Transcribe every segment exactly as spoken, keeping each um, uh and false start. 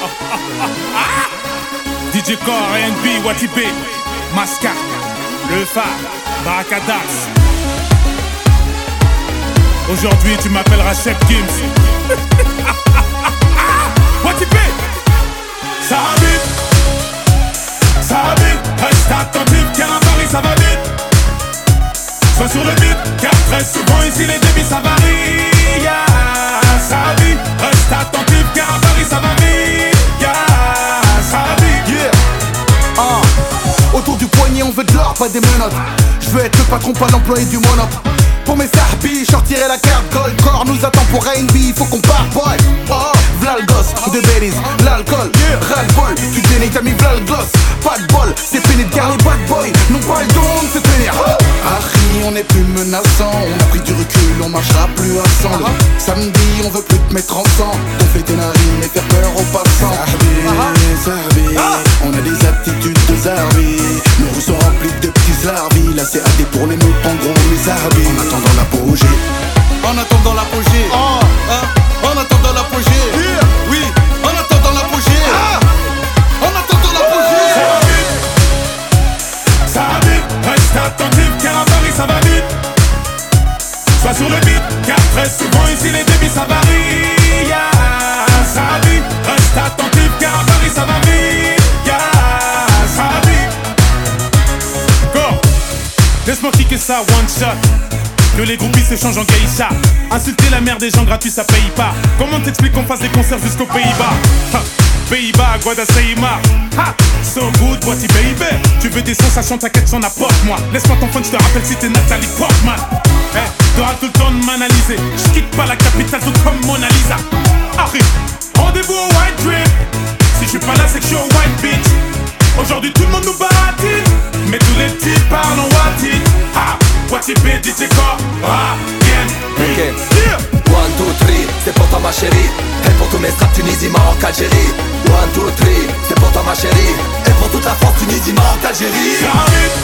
D J Core, R and B, Watibé, Mascar, Le Phare, Barakadas. Aujourd'hui tu m'appelleras Chef Gims. Watibé, ça va vite, ça va vite. Reste attentif car à Paris ça va vite. Sois sur le beat car très souvent ici les débits ça varie. Yeah, ça va vite. Reste attentif car à Paris ça va vite. Yeah, ça va vite. Yeah. Ah. Autour du poignet on veut de l'or, pas des menottes. Je veux être le patron, pas l'employé du monop. Pour mes sahbis, je sortirai la carte gold. Corps nous attend pour R and B, faut qu'on parte boy. Oh, v'là le gosse, de bêtises, l'alcool, ras-le-bol. Tu dénigres, t'as mis v'là le gloss. Pas de bol, c'est fini de car les bad boys n'ont pas le don de se tenir. Harry, on est plus menaçant. On a pris du recul, on marchera plus à cent. Le samedi, on veut plus te mettre en sang. Gonfler tes narines et faire peur aux passants. Sahbi, sahbi, on a des attitudes de zarbi. Nos rues sont remplies de petits zarbi. Là c'est A D pour les mots, en gros les zarbi. En attendant l'apogée, en attendant l'apogée, oh, hein, en attendant l'apogée, yeah. Oui, en attendant l'apogée, ah. En attendant l'apogée. Ça va vite, ça va vite. Reste attentif car à Paris ça va vite. Sois sur le beat car très souvent ici les débits ça varie. Yeah, ça va vite. Reste attentif car à Paris ça va vite. Yeah, ça va vite. Go, laisse-moi kicker ça one shot. Que les groupies se changent en geisha. Insulter la mère des gens gratuits ça paye pas. Comment t'expliques qu'on fasse des concerts jusqu'aux Pays-Bas? Ha, Pays-Bas, Guadalajara. Ha, so good, boîtier baby. Tu veux des sensations, t'inquiète, j'en apporte moi. Laisse-moi ton fun, je te rappelle si t'es Nathalie Portman. Eh, hey, t'auras tout le temps de m'analyser. Je quitte pas la capitale tout comme Mona Lisa. Arrive, rendez-vous au White Drip. Si je suis pas là c'est que je suis au White Beach. Aujourd'hui tout le monde nous baratine, mais tous les petits parlent en Wati. Ah, Watibé, D J Core, ah, bien. Ok, yeah. One, two, three, c'est pour toi ma chérie. Et pour tous mes straps Tunisie, Maroc, Algérie. One, two, three, c'est pour toi ma chérie. Et pour toute la France, Tunisie, Maroc, Algérie. Ça va vite,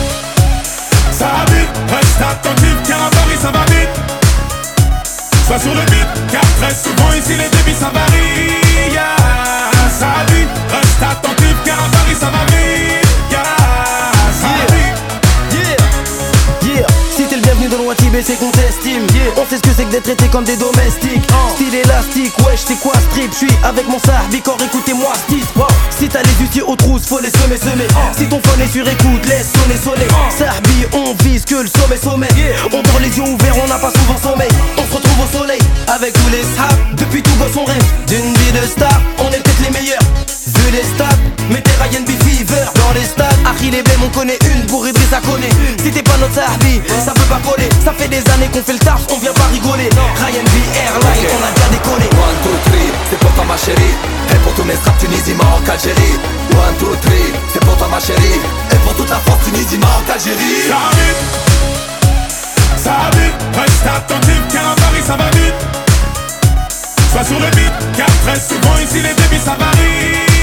ça va vite. Reste attentif car à Paris ça va vite. Sois sur le beat car très souvent ici les débits ça varie. Yeah, ça va vite. Reste attentif car à Paris ça va vite. Yeah, ça va vite. Yeah, yeah. Si t'es le bienvenu dans le Watibé c'est qu'on t'estime. Yeah. On sait ce que c'est que d'être traité comme des domestiques. Oh. Style élastique, wesh c'est quoi strip. J'suis avec mon sahbi corps, écoutez-moi ce titre. Wow. Si t'as les outils aux trousses faut les semer semer. Oh. Si ton phone est sur écoute laisse sonner sonner. Oh. Sahbi on vise que le sommet sommet. Yeah. On dort les yeux ouverts, on n'a pas souvent sommeil. On se retrouve au soleil avec tous les saps. Depuis tout gosse on rêve d'une vie de star. On est peut-être les meilleurs vu les stats. Mettez Ryan B Fever dans les stades. Achille et Blem on connaît une, pour Idriss à connaît. Si t'es pas notre sahbi, ça peut pas coller. Ça fait des années qu'on fait le taf, on vient pas rigoler. Ryan B Airline, okay. On a déjà décollé. One, two, three, c'est pour toi ma chérie. Et pour tous mes straps Tunisie, Maroc, Algérie. One, two, three, c'est pour toi ma chérie. Et pour toute la France, Tunisie, Maroc, Algérie. Ça va vite, ça va vite. Reste attentif car à Paris ça va vite. Sois sur le beat car très souvent ici les débits ça varie.